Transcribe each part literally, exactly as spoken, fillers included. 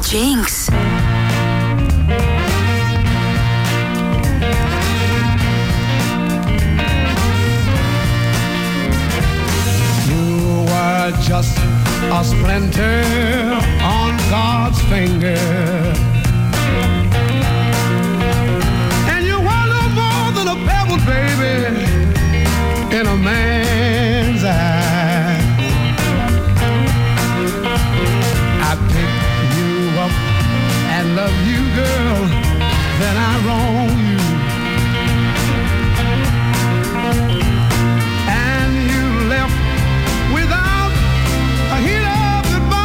Jinx. You were just a splinter on God's finger, and you were no more than a pebble, baby, in a man's eye. I pick you up and love you, girl, then I wrong you, and you left without a hint of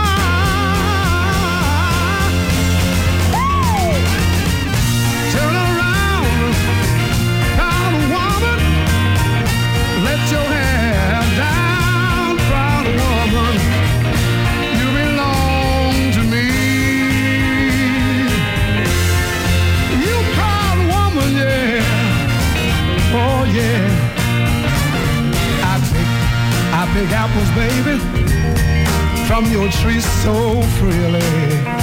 goodbye. Woo! Turn around, proud woman, let your hair down, proud woman, you belong to me. You proud woman, yeah, oh yeah. I pick, I pick apples, baby, from your tree so freely.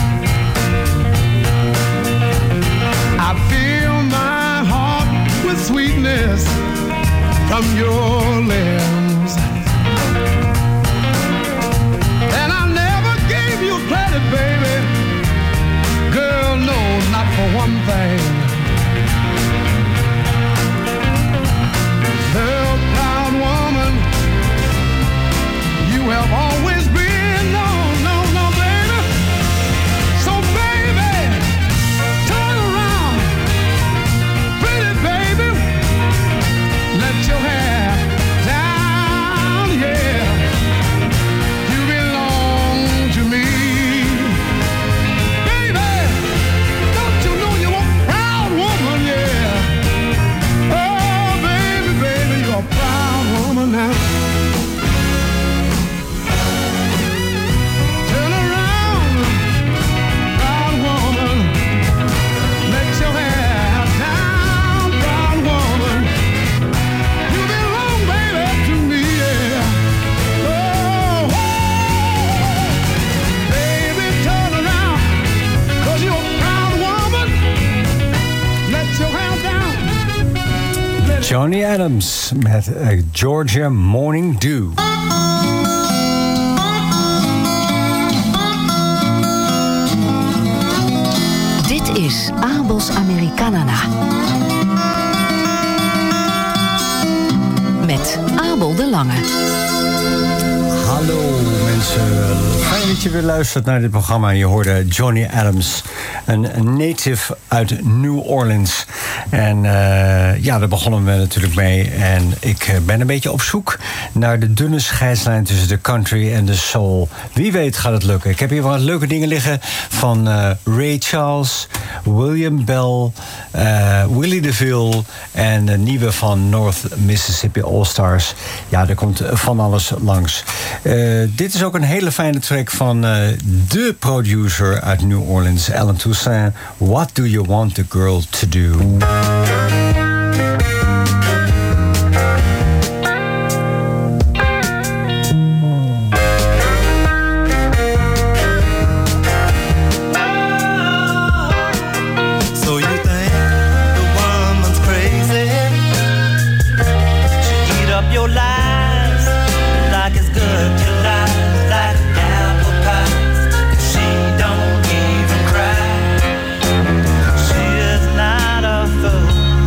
I fill my heart with sweetness from your limbs, and I never gave you credit, baby, girl, no, not for one thing. The proud woman you have always been, no, no, no, baby. So baby, turn around, pretty baby, let your hair down, yeah. You belong to me, baby. Don't you know you're a proud woman, yeah. Oh, baby, baby, you're a proud woman now. Turn around, proud woman, let your hair down, proud woman. You belong, baby, to me, yeah. Oh, oh. Baby, turn around, 'cause you're a proud woman. Let your hair down. Let it Johnny Adams met uh, Georgia Morning Dew. Dit is Abel's Americana. Met Abel de Lange. Hallo mensen, fijn dat je weer luistert naar dit programma. Je hoorde Johnny Adams, een native uit New Orleans. En uh, ja, daar begonnen we natuurlijk mee. En ik ben een beetje op zoek naar de dunne scheidslijn tussen de country en de soul. Wie weet gaat het lukken. Ik heb hier wat leuke dingen liggen van uh, Ray Charles, William Bell, uh, Willie DeVille en de nieuwe van North Mississippi All Stars. Ja, er komt van alles langs. Uh, dit is ook een hele fijne track van uh, de producer uit New Orleans, Alan Toussaint. What do you want the girl to do? She is not a fool.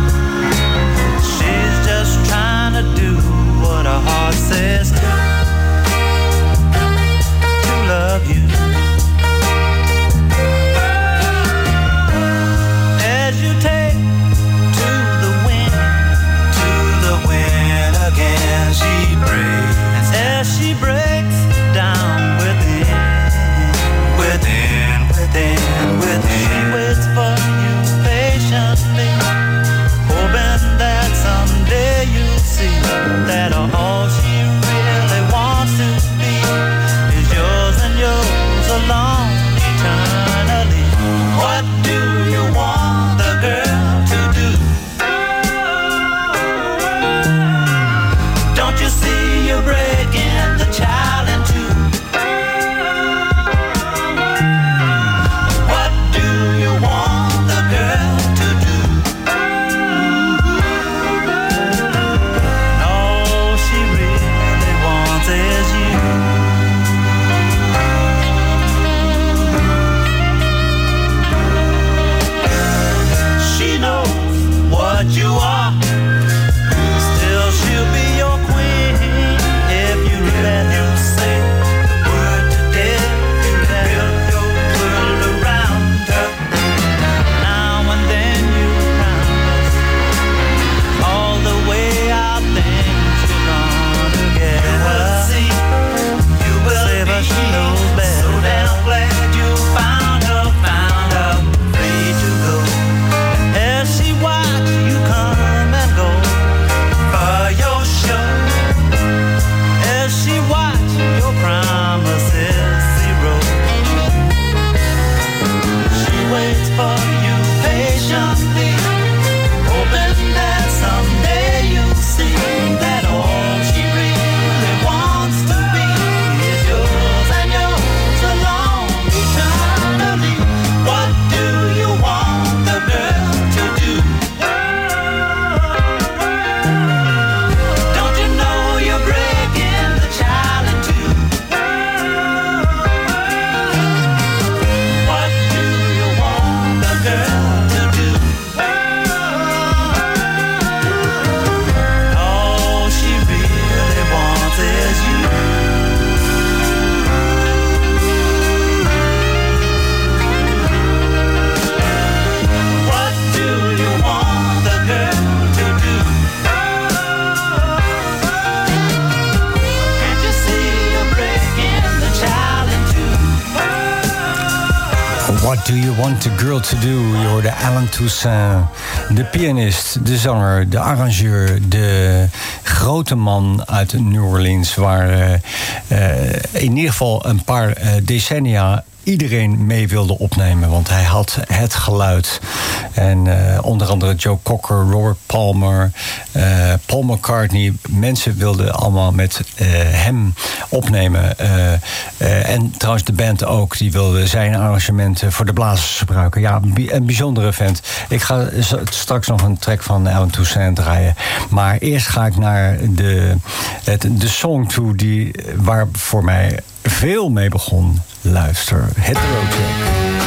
What Do You Want a Girl to Do? Je hoorde Alan Toussaint, de pianist, de zanger, de arrangeur, de grote man uit New Orleans, waar uh, uh, in ieder geval een paar uh, decennia iedereen mee wilde opnemen, want hij had het geluid. En uh, onder andere Joe Cocker, Robert Palmer, uh, Paul McCartney. Mensen wilden allemaal met uh, hem opnemen. Uh, uh, en trouwens de band ook, die wilde zijn arrangementen voor de blazers gebruiken. Ja, een bijzondere vent. Ik ga straks nog een track van Alan Toussaint draaien. Maar eerst ga ik naar de, het, de song toe die, waar voor mij veel mee begon. Luister, Hit the Road Jack.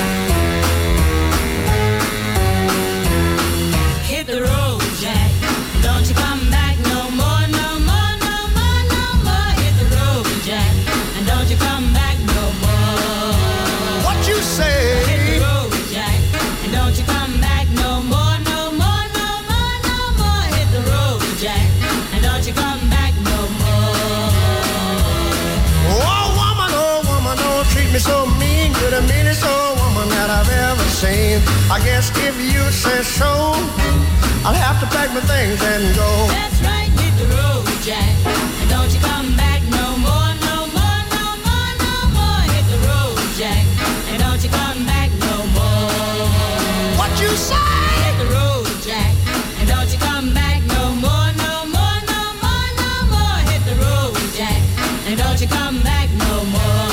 Hit the road, Jack. Don't you come back no more, no more, no more, no more. Hit the road, Jack. And don't you come back no more. What you say? Hit the road, Jack. And don't you come back no more, no more, no more, no more. Hit the road, Jack. And don't you come back no more. Oh, woman, oh, woman, don't treat me so mean. You're the meanest old woman that I've ever seen. I guess if you say so, I'll have to pack my things and go. That's right, hit the road, Jack. And don't you come back no more, no more, no more, no more. Hit the road, Jack. And don't you come back no more. What you say? Hit the road, Jack. And don't you come back no more, no more, no more, no more. Hit the road, Jack. And don't you come back no more.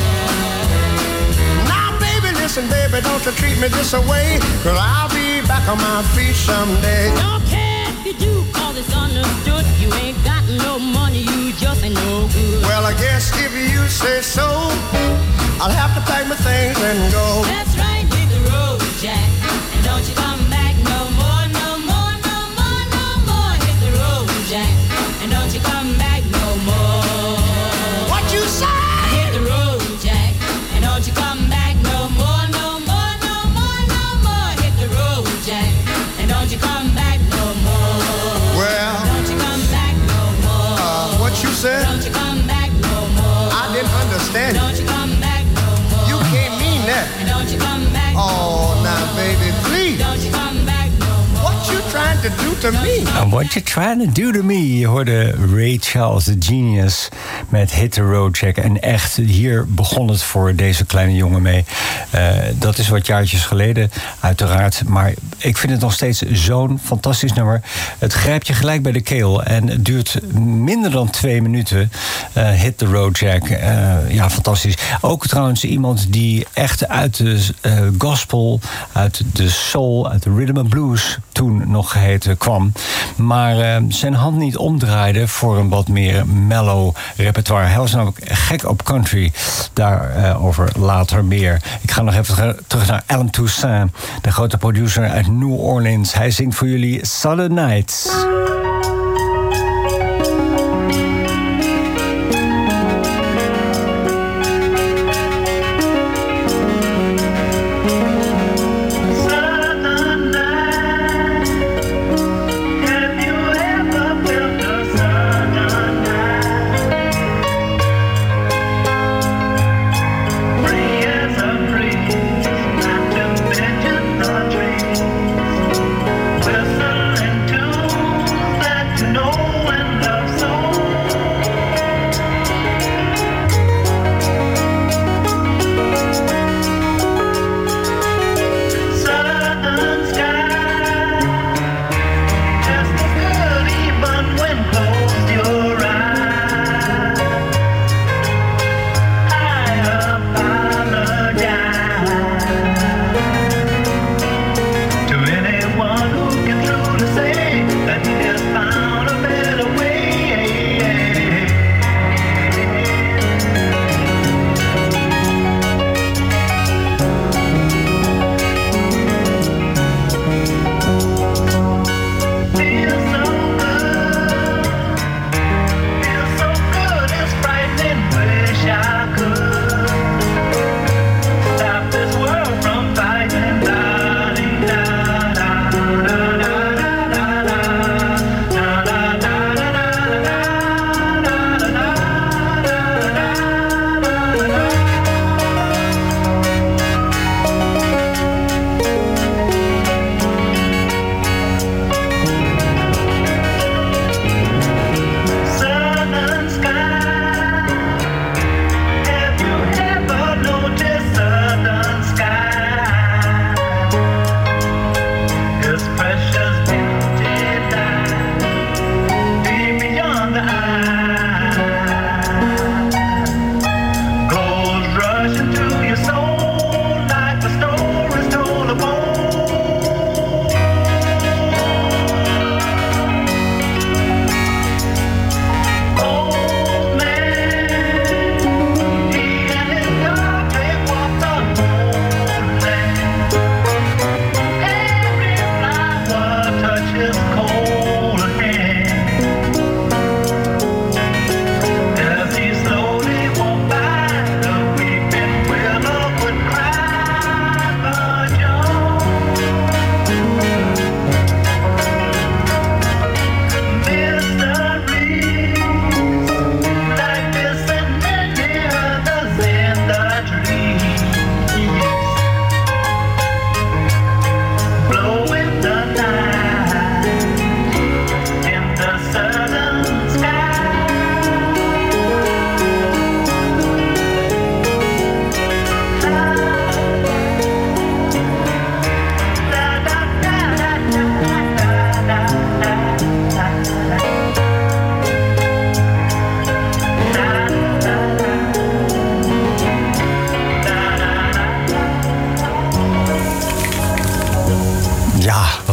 Listen, baby, don't you treat me this away, 'cause I'll be back on my feet someday. Don't care if you do, 'cause it's understood. You ain't got no money, you just ain't no good. Well, I guess if you say so, I'll have to pack my things and go. That's right, hit the road, Jack. And don't you come back no more, no more, no more, no more. Hit the road, Jack. And don't you come back no more. What you say? Hit the road, Jack. And don't you come back no more. And don't you come back no more. Well, don't you come back no more. Uh, what you said? Don't you come back no more. I didn't understand. Don't you come back no more. You can't mean that. And don't you come back oh, no more. now, baby, please. Don't you come back no more. What you trying to do to me? And what you trying to do to me? Je hoorde Ray Charles, the Genius, met Hit the Road Jack. En echt, hier begon het voor deze kleine jongen mee. Uh, dat is wat jaartjes geleden, uiteraard. Maar ik vind het nog steeds zo'n fantastisch nummer. Het grijpt je gelijk bij de keel. En het duurt minder dan twee minuten. Uh, Hit the Road Jack. Uh, ja, fantastisch. Ook trouwens iemand die echt uit de uh, gospel, uit de soul, uit de rhythm and blues toen nog geheten kwam. Maar uh, zijn hand niet omdraaide voor een wat meer mellow repertoire. Hij was namelijk gek op country. Daarover uh, later meer. Ik ga nog even terug naar Alan Toussaint, de grote producer uit New Orleans. Hij zingt voor jullie Southern Nights. Whistle and tune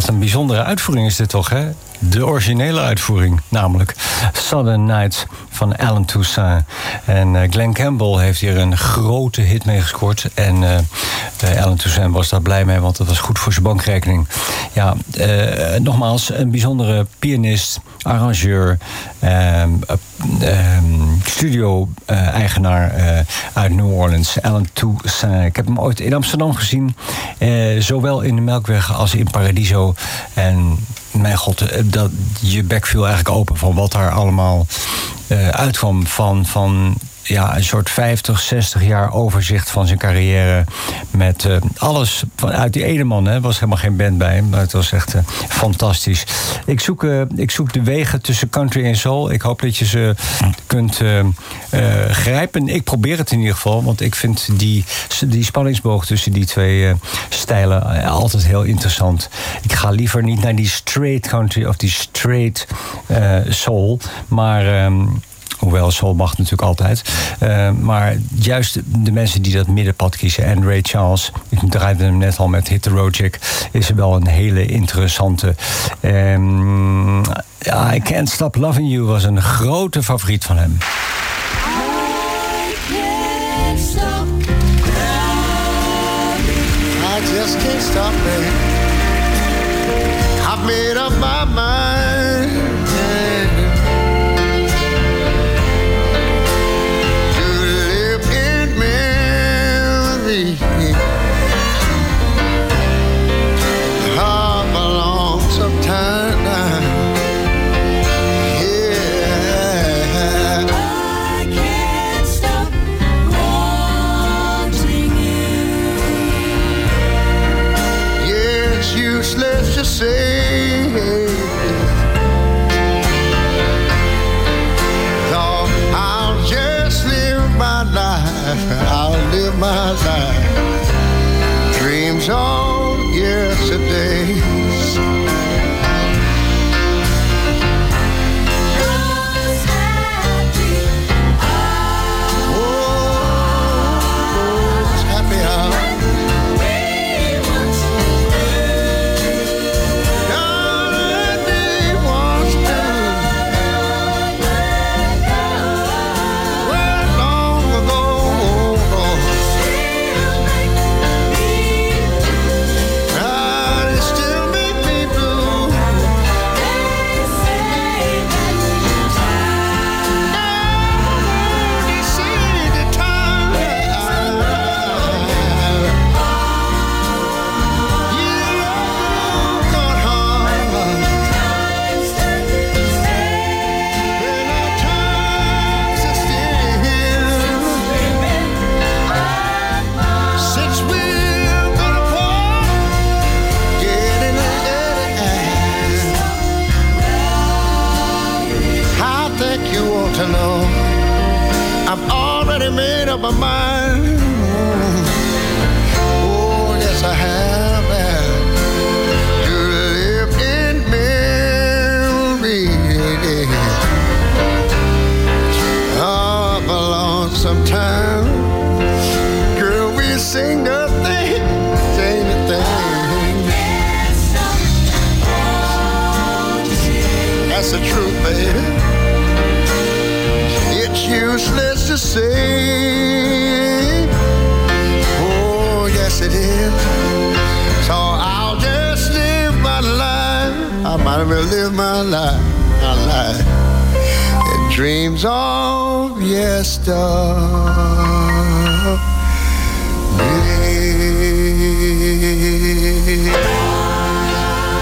Wat een bijzondere uitvoering is dit toch, hè? De originele uitvoering, namelijk Southern Nights van Alan Toussaint. En uh, Glen Campbell heeft hier een grote hit mee gescoord. En uh, uh, Alan Toussaint was daar blij mee, want dat was goed voor zijn bankrekening. Ja, uh, nogmaals, een bijzondere pianist, arrangeur, um, uh, um, studio-eigenaar uh, uit New Orleans, Alan Toussaint. Ik heb hem ooit in Amsterdam gezien, uh, zowel in de Melkweg als in Paradiso. En mijn god, dat, je bek viel eigenlijk open van wat daar allemaal uh, uitkwam. Van, van ja, een soort vijftig, zestig jaar overzicht van zijn carrière. Met uh, alles vanuit die ene man. Er was helemaal geen band bij hem, maar het was echt uh, fantastisch. Ik zoek, uh, ik zoek de wegen tussen country en soul. Ik hoop dat je ze kunt uh, uh, grijpen. Ik probeer het in ieder geval, want ik vind die, die spanningsboog tussen die twee uh, stijlen uh, altijd heel interessant. Ik ga liever niet naar die straight country of die straight uh, soul, maar Um, hoewel soul mag natuurlijk altijd. Uh, maar juist de mensen die dat middenpad kiezen. En Ray Charles, ik draaide hem net al met Hit the Road Jack, is wel een hele interessante. Um, I Can't Stop Loving You was een grote favoriet van hem. I just can't stop me. I've made up my mind, yeah, to live in memory of a lonesome time now. Yeah, I can't stop wanting you. yeah, it's useless to say. Thought I'll just live my life. I'll live my life. Dreams on yesterdays. Those happy hours Oh, it's happy hour. we once knew. God, we once knew. Well, long ago, Still make me God, it still make me blue. They say that They say the time, you got hard. times stand still. When our times are still, since we've been apart, getting it. I think you ought to know I've already made up my mind. Oh, yes, I have. To live in memory of a lonesome time. Girl, we sing nothing, sing a thing. That's the truth, baby. It's useless to say. Oh, yes, it is. So I'll just live my life. I might as well live my life, my life. And dreams of yesterday.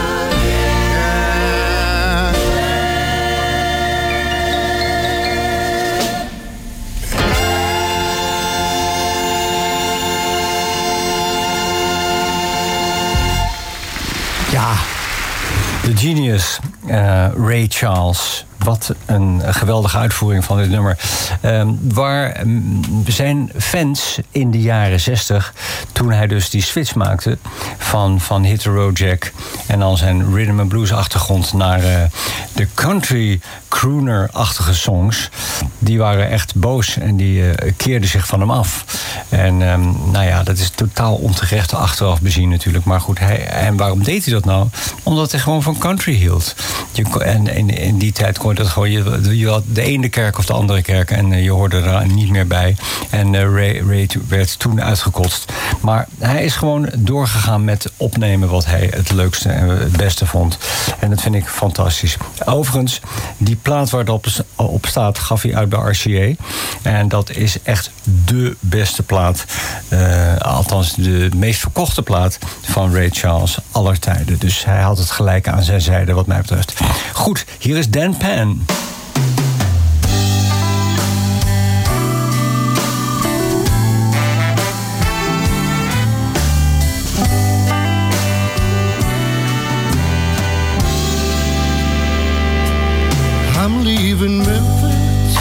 Ja, de genius uh, Ray Charles. Wat een geweldige uitvoering van dit nummer. Um, waar um, zijn fans in de jaren zestig, toen hij dus die switch maakte van, van Hit the Road Jack en dan zijn rhythm and blues achtergrond naar uh, de country crooner-achtige songs. Die waren echt boos en die uh, keerden zich van hem af. En um, nou ja, dat is totaal onterecht achteraf bezien natuurlijk. Maar goed, hij, en waarom deed hij dat nou? Omdat hij gewoon van country hield. Je, en in, in die tijd kon je dat gewoon... Je, je had de ene kerk of de andere kerk en uh, je hoorde er niet meer bij. En uh, Ray, Ray werd toen uitgekotst. Maar hij is gewoon doorgegaan met opnemen wat hij het leukste en het beste vond. En dat vind ik fantastisch. Overigens, die plaat waar het op, op staat gaf hij uit bij R C A. En dat is echt dé beste plaat. Uh, althans, de meest verkochte plaat van Ray Charles aller tijden. Dus hij had het gelijk aan zijn zijde wat mij betreft. Goed, hier is Dan Penn. I'm leaving Memphis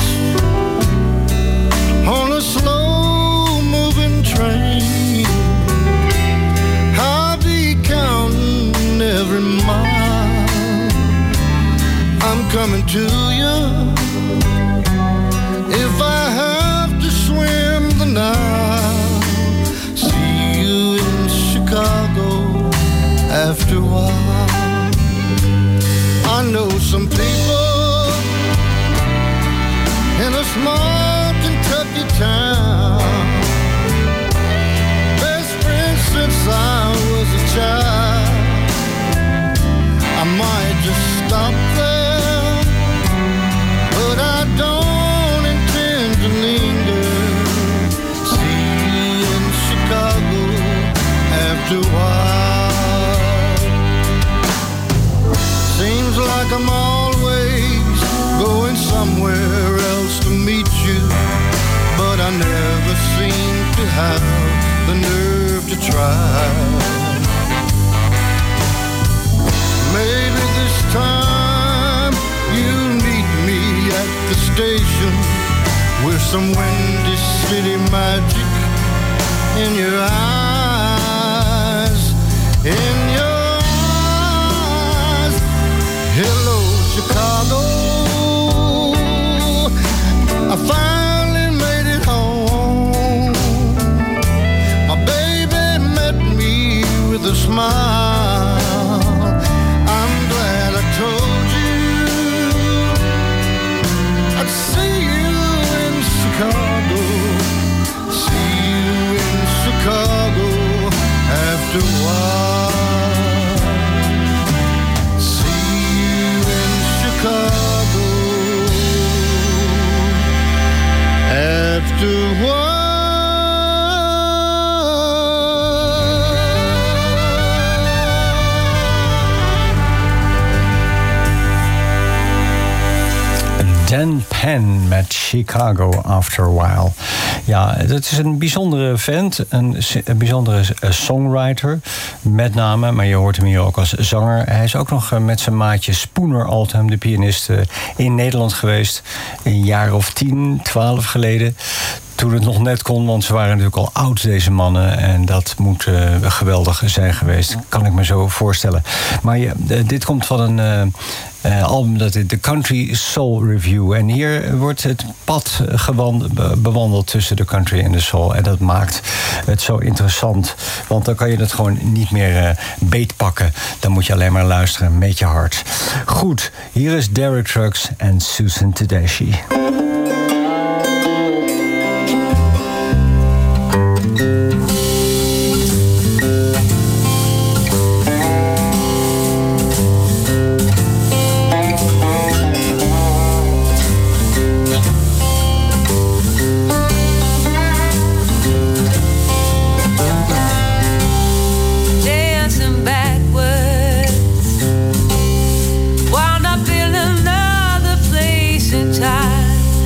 on a slow-moving train. I'll be counting every mile. I'm coming to you if I have to swim the Nile. See you in Chicago after a while. I know some people in a small Kentucky town, best friends since I was a child. I might just stop there, but I don't intend to linger. See you in Chicago after a while. Seems like I'm always going somewhere else to meet you, but I never seem to have the nerve to try. Maybe this time you'll meet me at the station with some Windy City magic in your eyes, in your eyes. Hello, Chicago, I finally made it home. My baby met me with a smile. I'm glad I told you I'd see you in Chicago. See you in Chicago after a while. See you in Chicago after a while. Dan Penn met Chicago After a While. Ja, dat is een bijzondere vent, een, een bijzondere songwriter met name, maar je hoort hem hier ook als zanger. Hij is ook nog met zijn maatje Spooner Oldham, de pianist, in Nederland geweest een jaar of tien, twaalf geleden. Toen het nog net kon, want ze waren natuurlijk al oud, deze mannen. En dat moet uh, geweldig zijn geweest, kan ik me zo voorstellen. Maar ja, dit komt van een uh, uh, album, dat is de Country Soul Review. En hier wordt het pad gewand, bewandeld tussen de country en de soul. En dat maakt het zo interessant. Want dan kan je het gewoon niet meer uh, beetpakken. Dan moet je alleen maar luisteren met je hart. Goed, hier is Derek Trucks en Susan Tedeschi. Wound up in another place in time.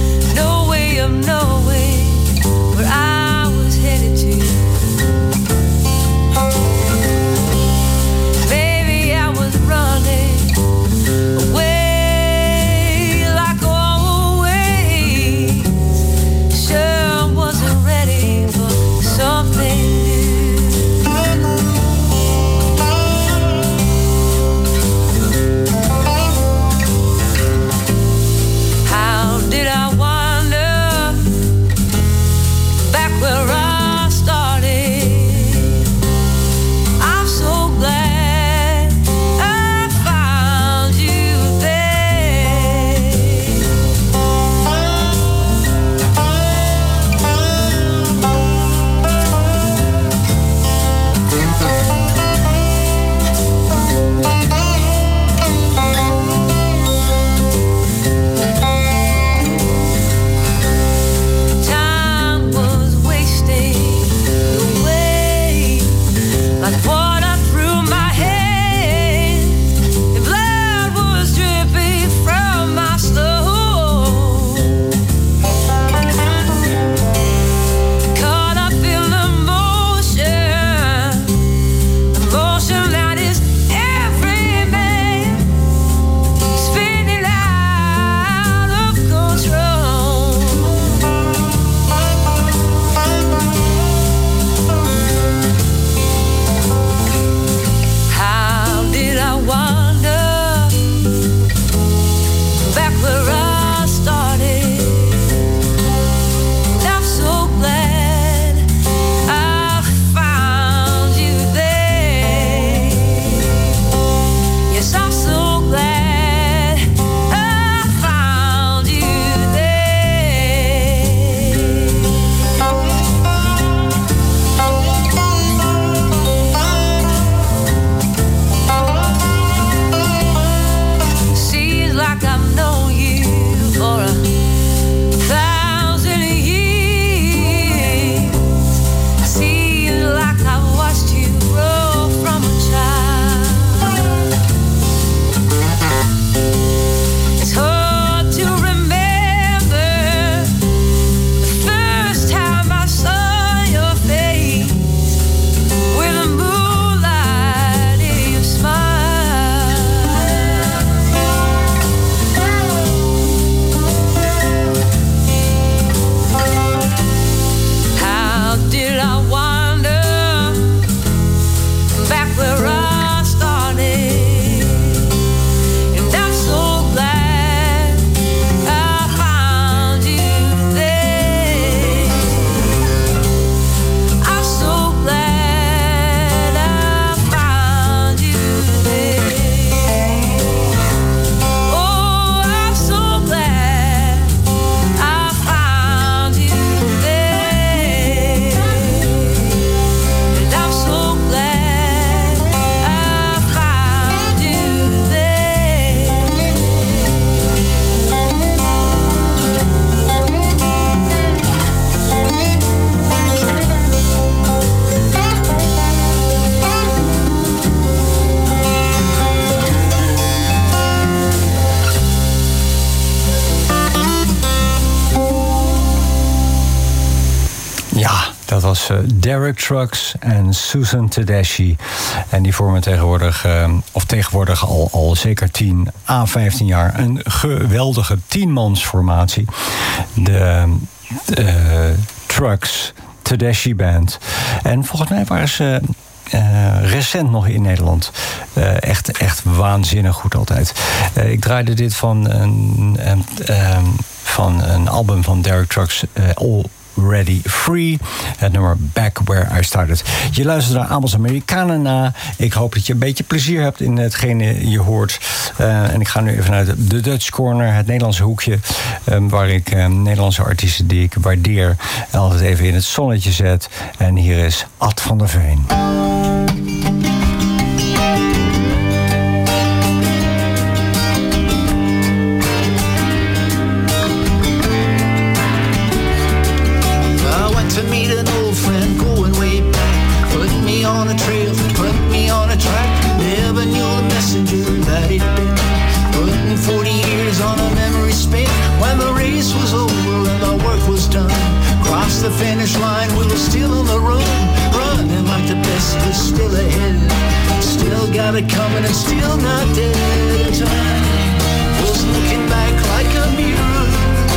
was uh, Derek Trucks en Susan Tedeschi. En die vormen tegenwoordig, uh, of tegenwoordig al, al zeker tien à vijftien jaar... een geweldige tienmansformatie. De uh, Trucks Tedeschi Band. En volgens mij waren ze... Uh, recent nog in Nederland. Uh, echt, echt waanzinnig goed altijd. Uh, ik draaide dit van een, een, um, van een album van Derek Trucks, uh, Already Free. Het nummer Back Where I Started. Je luistert naar Abels Amerikanen na. Ik hoop dat je een beetje plezier hebt in hetgene je hoort. Uh, en ik ga nu even naar de, de Dutch Corner, het Nederlandse hoekje. Um, waar ik um, Nederlandse artiesten die ik waardeer altijd even in het zonnetje zet. En hier is Ad van der Veen. To meet an old friend going way back, put me on a trail, put me on a track. Never knew the messenger that he'd been. Putting forty years on a memory spent when the race was over and the work was done. Crossed the finish line, we were still on the run, running like the best was still ahead. Still got it coming and still not dead. Time was looking back like a mirror.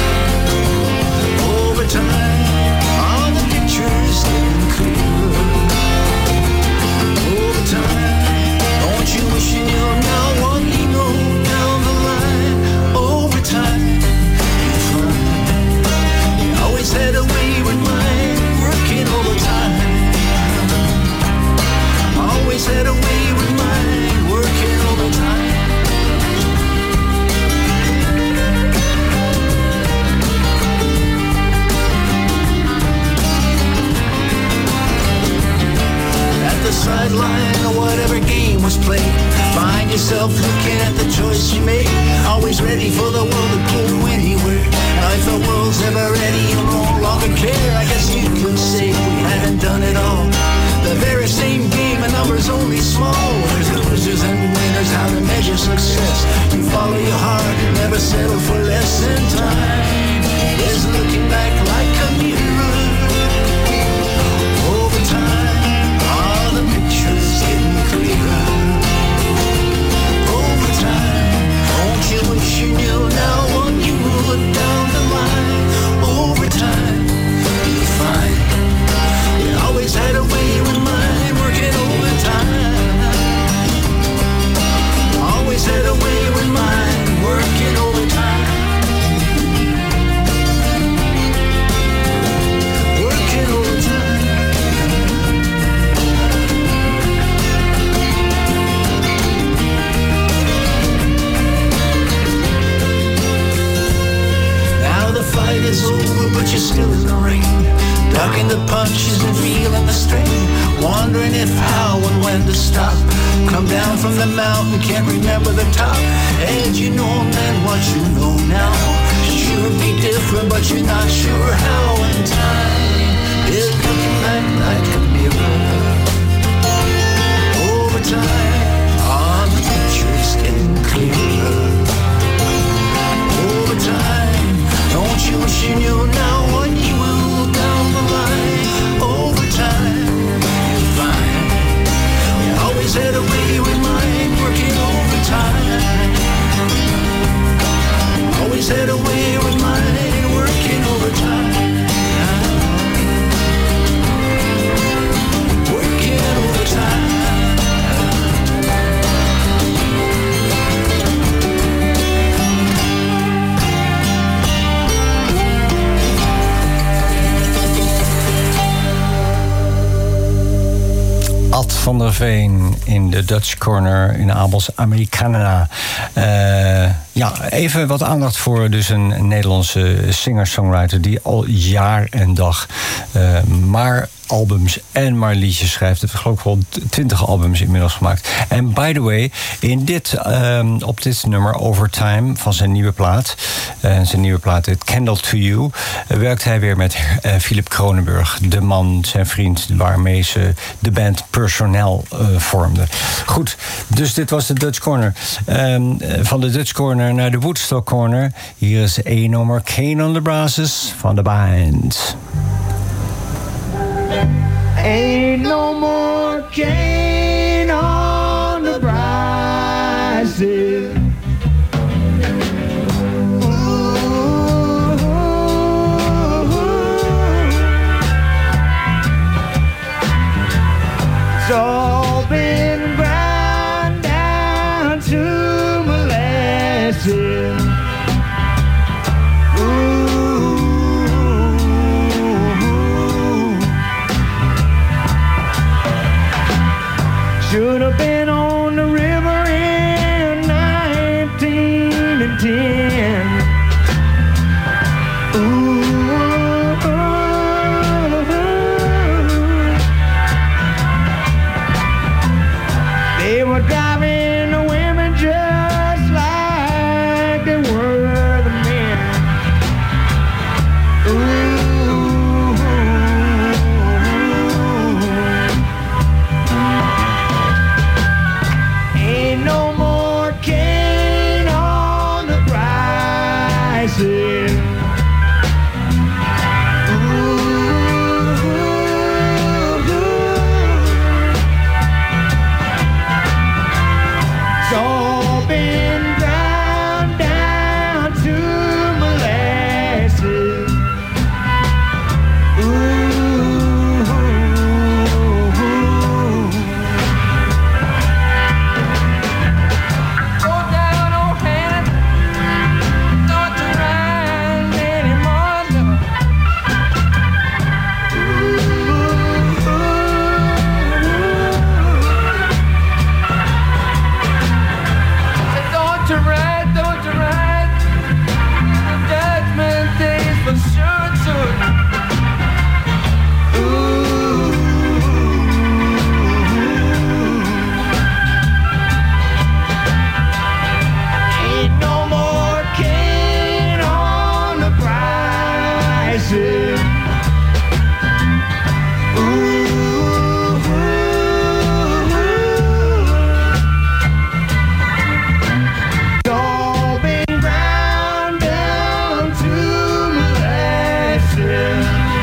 Over time, pictures getting clearer. Over time, don't you wish you knew now what you know down the line? Over time, you find you always had a wayward mind, working all the time. Always had a wayward mind, working all the time. The sideline or whatever game was played, find yourself looking at the choice you made, always ready for the world to go anywhere. Now if the world's ever ready, you no longer care. I guess you could say we haven't done it all. The very same game, a number's only small. There's losers and winners, how to measure success. You follow your heart, never settle for less than time. Is looking back like a mirror. Over time, the picture's getting clearer. Over time, don't you wish you knew now what you would down the line? Over time, you find you always had a wayward mind, working overtime. Always had a wayward mind, working overtime. Working overtime. The fight is over, but you're still in the ring, ducking the punches and feeling the strain, wondering if, how, and when to stop. Come down from the mountain, can't remember the top. Had you known then what you know now, sure be different, but you're not sure how. And time is looking back like a mirror. Over time, all the pictures getting clearer. Over time, don't you wish you knew now what you will down the line? Over time, you find you always had a wayward mind, working overtime. Always had a wayward mind, working overtime. Working overtime. Ad van der Veen in de Dutch Corner in Abels Amerikanen. Uh, ja, even wat aandacht voor dus een Nederlandse singer-songwriter die al jaar en dag uh, maar albums en maar liedjes schrijft. Hij heeft geloof ik wel twintig albums inmiddels gemaakt. En by the way, in dit, um, op dit nummer Overtime van zijn nieuwe plaat, uh, zijn nieuwe plaat het Candle to You, uh, werkt hij weer met uh, Philip Kronenburg, de man, zijn vriend, waarmee ze de band Personnel uh, vormden. Goed, dus dit was de Dutch Corner. Um, van de Dutch Corner naar de Woodstock Corner. Hier is A No More Cane on the Brasses van de band. Ain't no more cane on the prices. It's all been ground down to molasses. Should have been on the river in nineteen and ten. Ooh. They were driving the women just like they were the men. Ooh. Ain't no more cane on the prices. It's all been ground down to molasses. Go down, old Hannah, not around anymore, no. Say, don't you ride, don't you ride, judgment days for sure, too. Ain't no more cane on the prices. It's all been ground down to molasses.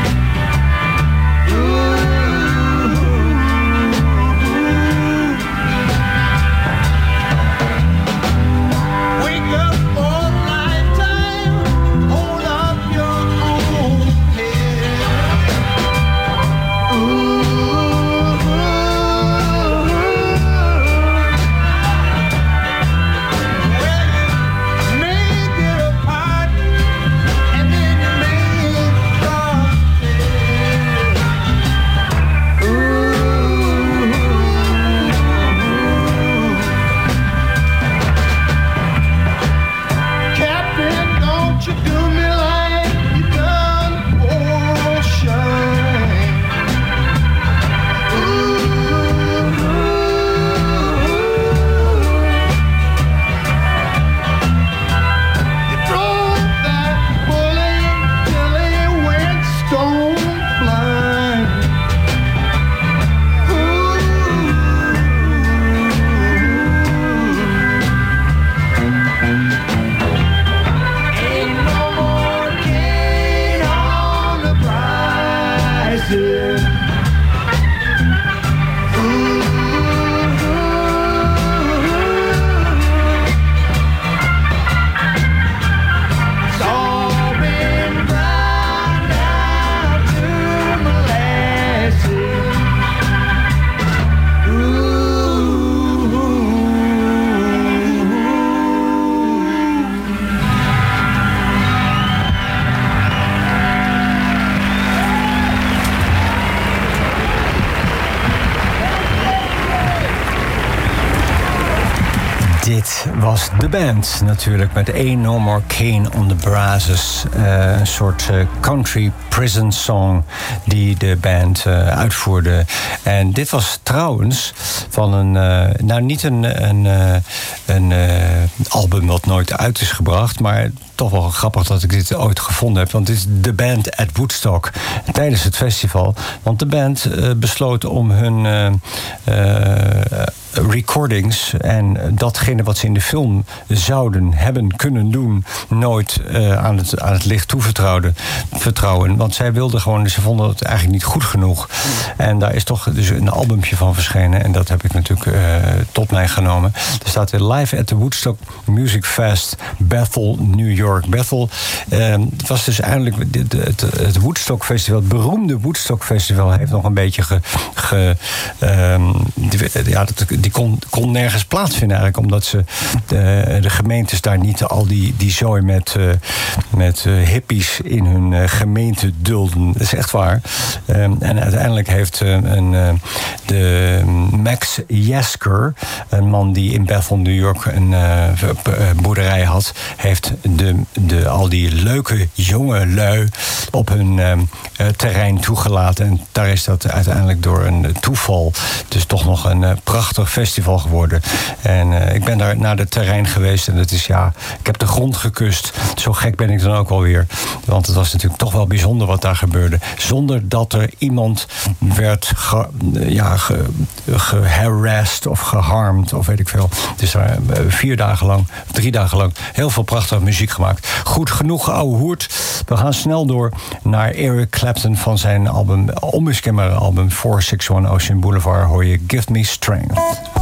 Wake up for a lifetime, hold up your own head. Well, you make it apart, and then you make God Captain, don't you do me like you done Ocean. You drove that bullet till he went stone blind. Ain't no more cane on the prices. It's all been ground down to molasses. Dit was de band natuurlijk met Ain't No More Cane on the Brazos. Uh, een soort uh, country prison song die de band uh, uitvoerde. En dit was trouwens van een, uh, nou niet een, een, uh, een uh, album wat nooit uit is gebracht, maar toch wel grappig dat ik dit ooit gevonden heb. Want dit is de band at Woodstock tijdens het festival. Want de band uh, besloot om hun uh, uh, recordings en datgene wat ze in de film zouden hebben kunnen doen, nooit uh, aan, het, aan het licht toevertrouwden. Vertrouwen. Want zij wilden gewoon, ze vonden het eigenlijk niet goed genoeg. En daar is toch dus een albumpje van verschenen. En dat heb ik natuurlijk uh, tot mij genomen. Er staat er Live at the Woodstock Music Fest, Bethel, New York. Bethel, uh, het was dus eigenlijk het, het, het Woodstock Festival, het beroemde Woodstock Festival, heeft nog een beetje ge... ge um, die, ja, dat, die kon, kon nergens plaatsvinden eigenlijk, omdat ze de, de gemeentes daar niet al die, die zooi met, uh, met uh, hippies in hun uh, gemeente dulden. Dat is echt waar. Um, en uiteindelijk heeft uh, een, uh, de Max Yasker, een man die in Bethel, New York, een uh, boerderij had, heeft de, de, al die leuke jonge lui op hun uh, terrein toegelaten. En daar is dat uiteindelijk door een toeval dus toch nog een uh, prachtig festival geworden. En uh, ik ben daar naar het terrein geweest en het is ja, ik heb de grond gekust. Zo gek ben ik dan ook alweer. Want het was natuurlijk toch wel bijzonder wat daar gebeurde. Zonder dat er iemand werd ge, ja, ge, geharassed of geharmd of weet ik veel. Dus daar vier dagen lang, drie dagen lang heel veel prachtige muziek gemaakt. Goed genoeg ouwe hoert. We gaan snel door naar Eric Clapton van zijn album, onmiskenbare album four six one Ocean Boulevard hoor je Give Me Strength.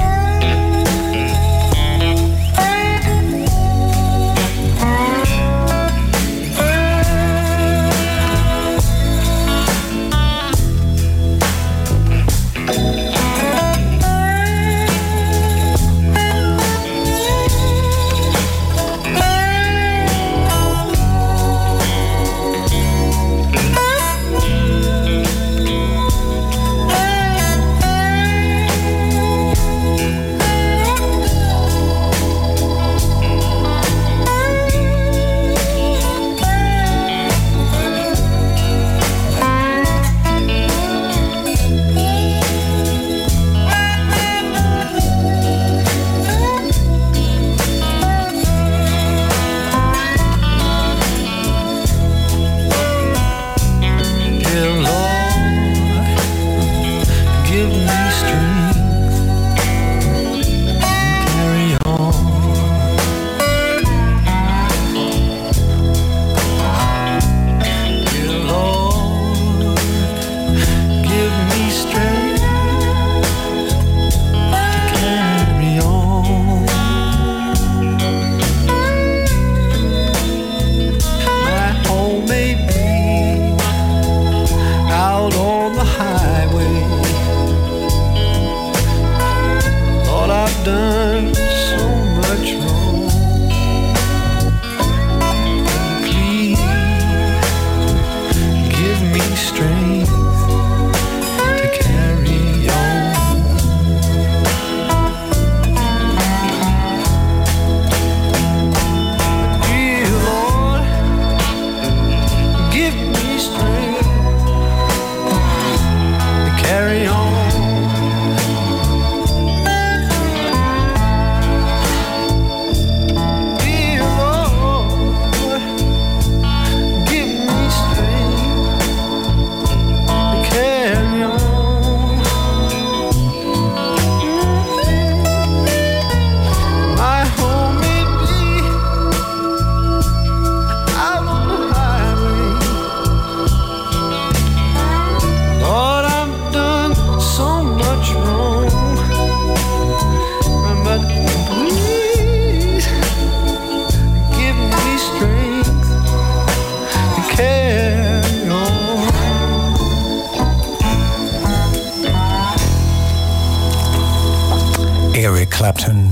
Clapton.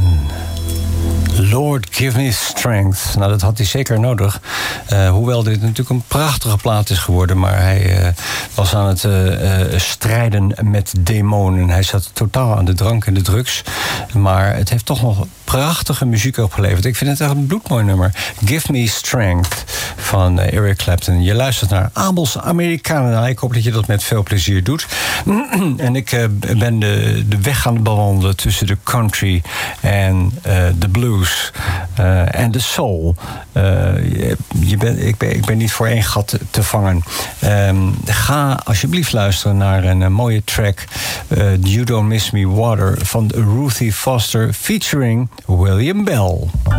Lord, give me strength. Nou, dat had hij zeker nodig. Uh, hoewel dit natuurlijk een prachtige plaat is geworden. Maar hij uh, was aan het uh, uh, strijden met demonen. Hij zat totaal aan de drank en de drugs. Maar het heeft toch nog prachtige muziek opgeleverd. Ik vind het echt een bloedmooi nummer. Give Me Strength van uh, Eric Clapton. Je luistert naar Abels Americana. Ik hoop dat je dat met veel plezier doet. En ik uh, ben de, de weg aan het bewandelen tussen de country en uh, de blues uh, en de soul. Uh, je, je ben, ik, ben, ik ben niet voor één gat te, te vangen. Um, ga alsjeblieft luisteren naar een, een mooie track. Uh, You Don't Miss Me Water van Ruthie Foster featuring William Bell.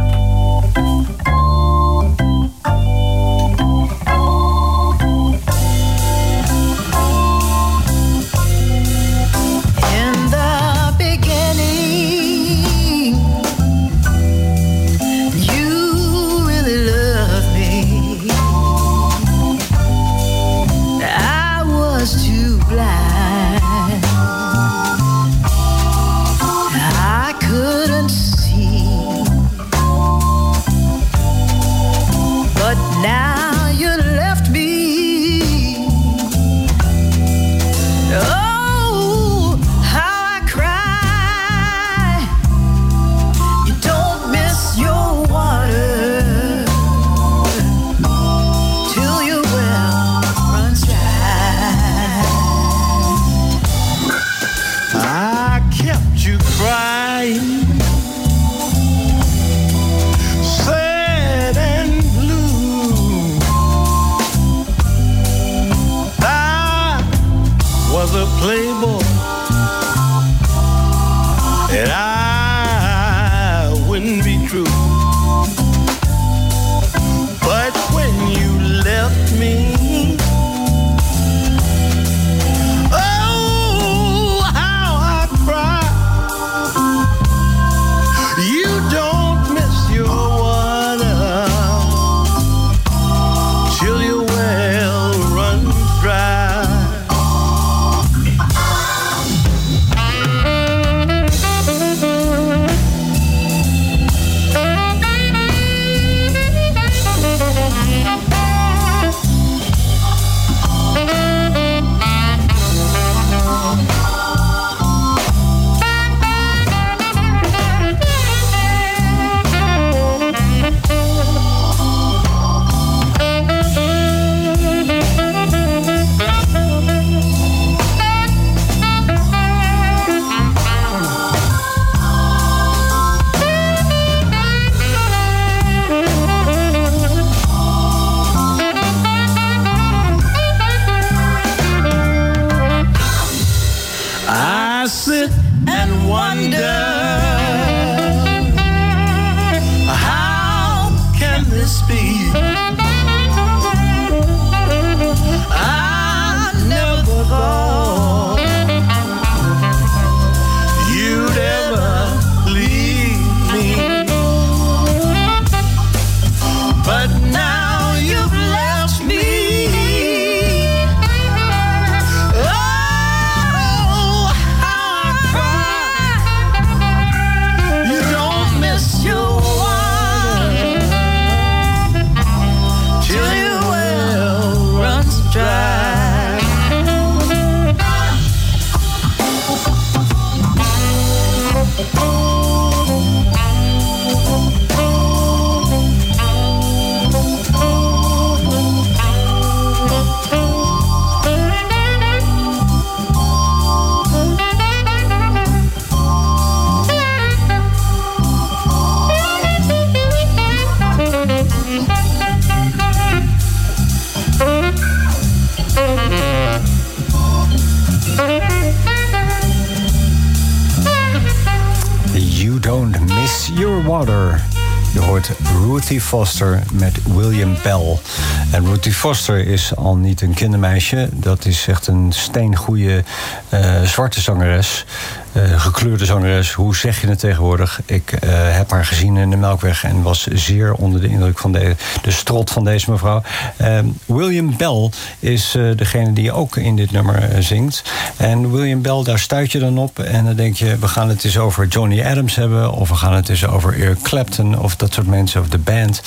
Je hoort Ruthie Foster met William Bell. En Ruthie Foster is al niet een kindermeisje. Dat is echt een steengoeie uh, zwarte zangeres. Uh, gekleurde zangeres. Hoe zeg je het tegenwoordig? Ik uh, heb haar gezien in de Melkweg en was zeer onder de indruk van de, de strot van deze mevrouw. Uh, William Bell is uh, degene die ook in dit nummer uh, zingt. En William Bell, daar stuit je dan op en dan denk je, we gaan het eens over Johnny Adams hebben, of we gaan het eens over Eric Clapton of dat soort mensen, of de band.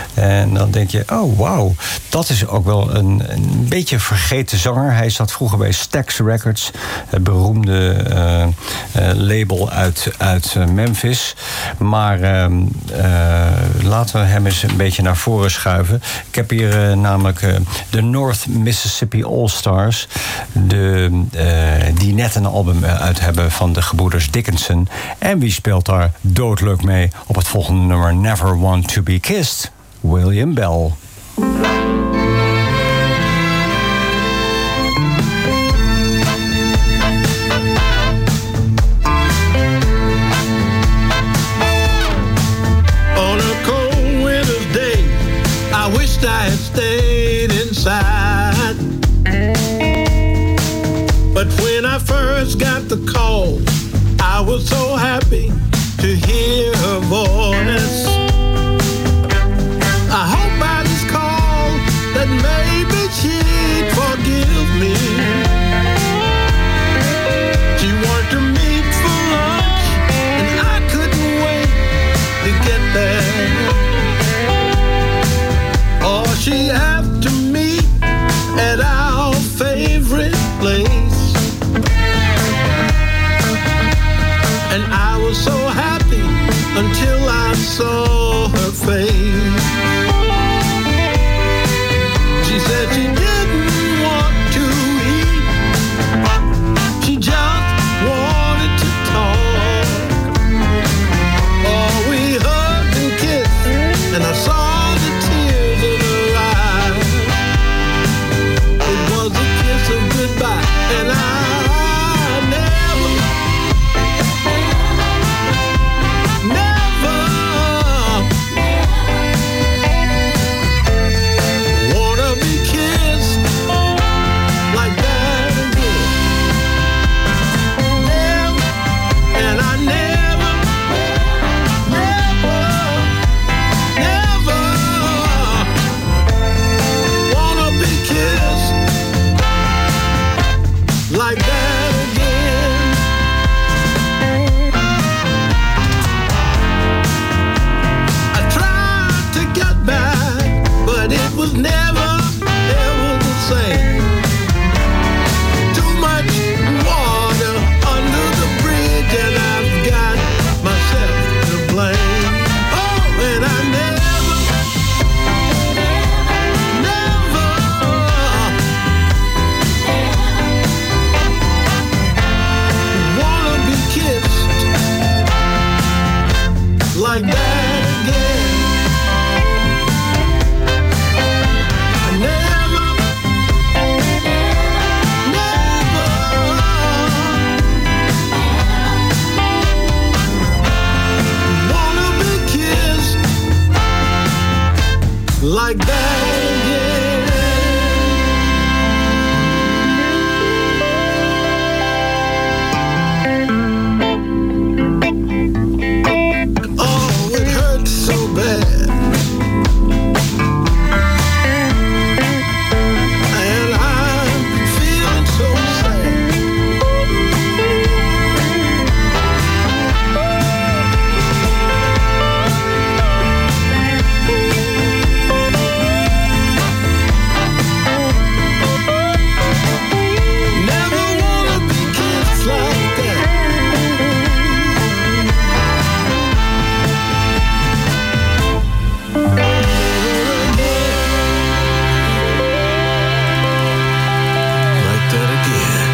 En dan denk je, oh wauw, dat is ook wel een, een beetje vergeten zanger. Hij zat vroeger bij Stax Records, het beroemde uh, uh, label uit, uit uh, Memphis. Maar uh, uh, laten we hem eens een beetje naar voren schuiven. Ik heb hier uh, namelijk uh, de North Mississippi All-Stars. De, uh, die net een album uit hebben van de gebroeders Dickinson. En wie speelt daar doodleuk mee op het volgende nummer Never Want To Be Kissed? William Bell. I had stayed inside. But when I first got the call, I was so happy to hear her voice. I hope by this call that maybe she'd forgive me. She wanted to meet for lunch, and I couldn't wait to get there. Or she have to meet at our favorite place. And I was so happy until I saw her face. She said she didn't want to eat, she just wanted to talk. Oh, we hugged and kissed, and I saw and I never, never wanna be kissed like that again. Never, and I never, never, never wanna be kissed like that again. I tried to get back, but it was never, ever the same. Too much water under the bridge, and I've got myself to blame. Oh, and I never, never like that again. I never, never wanna be kissed like that again. Oh, it hurts so bad. And I'm feeling so sad. Never wanna be kissed like that. Like that again.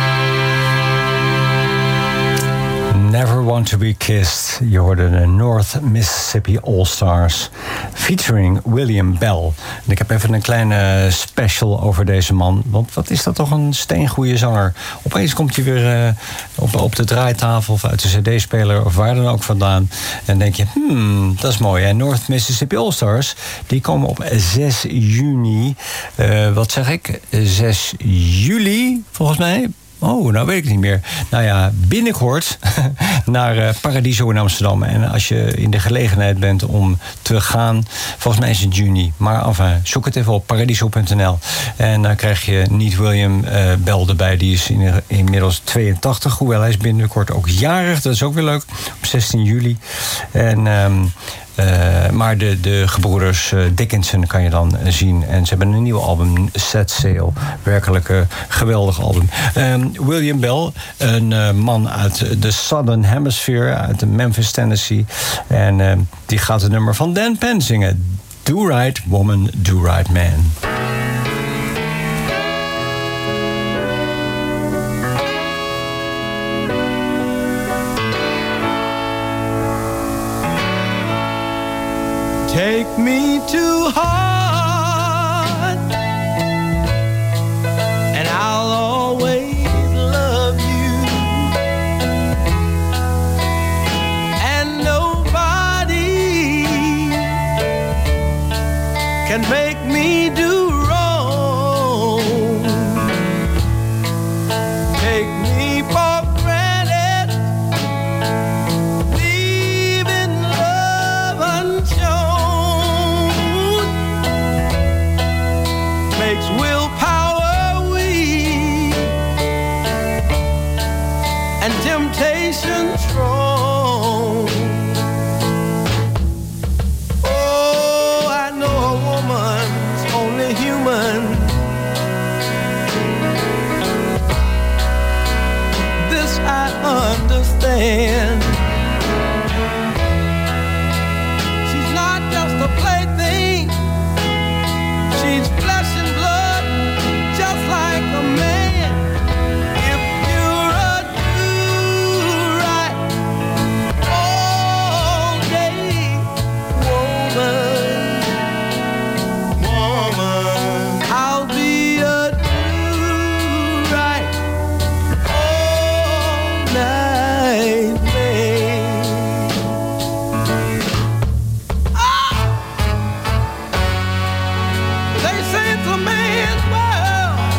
Never Want To Be Kissed. Je hoorde de North Mississippi All-Stars featuring William Bell. En ik heb even een kleine special over deze man. Want wat is dat toch een steengoeie zanger. Opeens komt hij weer uh, op, op de draaitafel of uit de cd-speler of waar dan ook vandaan. En denk je, hmm, dat is mooi. En North Mississippi All-Stars, die komen op zes juni. Uh, wat zeg ik? zes juli, volgens mij. Oh, nou weet ik het niet meer. Nou ja, binnenkort naar uh, Paradiso in Amsterdam. En als je in de gelegenheid bent om te gaan, volgens mij is het juni. Maar enfin, zoek het even op, paradiso punt n l. En dan krijg je niet William uh, Bell erbij. Die is in, inmiddels tweeëntachtig. Hoewel hij is binnenkort ook jarig. Dat is ook weer leuk. Op zestien juli. En... Um, Uh, maar de, de gebroeders uh, Dickinson kan je dan uh, zien. En ze hebben een nieuw album, Set Sail. Werkelijk een geweldig album. Um, William Bell, een uh, man uit de Southern Hemisphere, uit Memphis, Tennessee. En uh, die gaat het nummer van Dan Penn zingen. Do Right Woman, Do Right Man. Take me to heart, and I'll always love you, and nobody can make me do wrong. Take me for granted, leaving love unshown. Makes willpower weak and temptation strong. Oh, I know a woman's only human. This I understand. She's not just a plaything. She's flesh and blood, just like a man. If you're a do-right all day woman, woman, I'll be a do-right all night man. Ah! They say it's a man's world,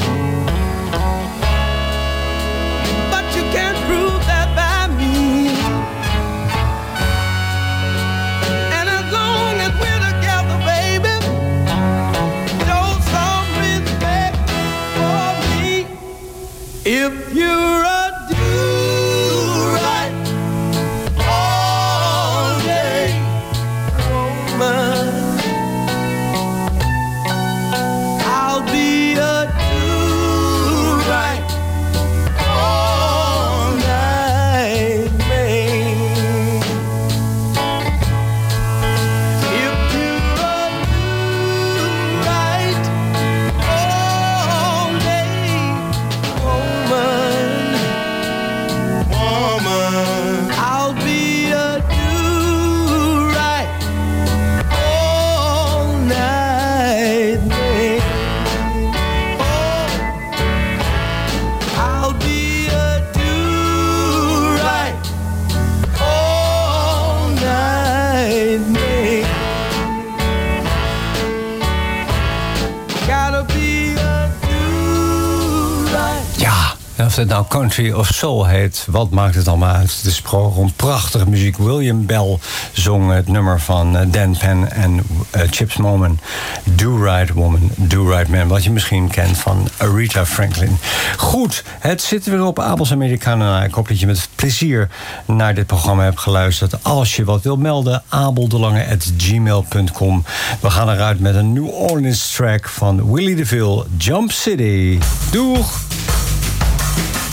but you can't prove that by me. And as long as we're together, baby, show some respect for me. If you're a do-right all day woman, I'll be a do-right all night man. If you're a do-right all day woman, woman, I'll be a do-right all night man. I'll be a do-right all night man. Gotta be a do-right. Ja, en of het nou country of soul heet, wat maakt het allemaal uit? Het is gewoon prachtige muziek. William Bell zong het nummer van uh, Dan Penn en uh, Chips Moman. Do Right Woman, Do Right Man. Wat je misschien kent van Aretha Franklin. Goed, het zit weer op Abels Americana. Ik hoop dat je met plezier naar dit programma hebt geluisterd. Als je wat wilt melden, abeldelange at gmail punt com. We gaan eruit met een New Orleans track van Willie DeVille, Jump City. Doeg!